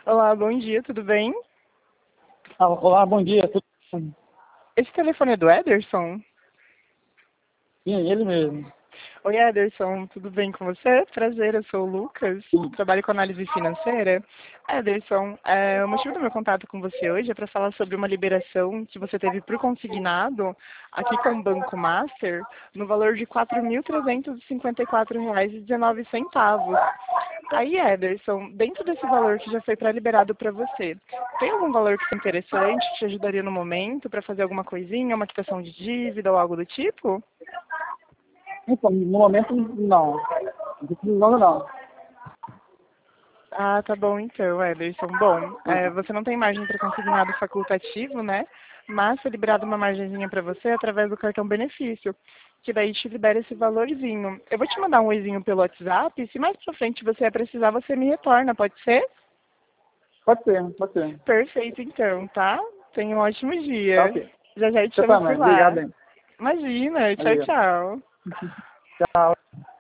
Olá, bom dia, tudo bem? Olá, bom dia. Tudo bem? Esse telefone é do Ederson? Sim, ele mesmo. Oi, Ederson, tudo bem com você? Prazer, eu sou o Lucas, Sim. trabalho com análise financeira. Ederson, o motivo do meu contato com você hoje é para falar sobre uma liberação que você teve por consignado aqui com o Banco Master no valor de R$ 4.354,19. Aí, Ederson, dentro desse valor que já foi pré-liberado para você, tem algum valor que é interessante, que te ajudaria no momento para fazer alguma coisinha, uma quitação de dívida ou algo do tipo? Então, no momento, não. Não, não. Ah, tá bom então, Ederson. Bom, você não tem margem para consignado facultativo, né? Mas foi liberada uma margenzinha para você através do cartão benefício, que daí te libera esse valorzinho. Eu vou te mandar um oizinho pelo WhatsApp, e se mais pra frente você precisar, você me retorna, pode ser? Pode ser, pode ser. Perfeito então, tá? Tenha um ótimo Tá dia. ok. Já já eu te Você chamo por também. Obrigado, lá. hein. Imagina, tchau, Valeu. tchau. Tchau.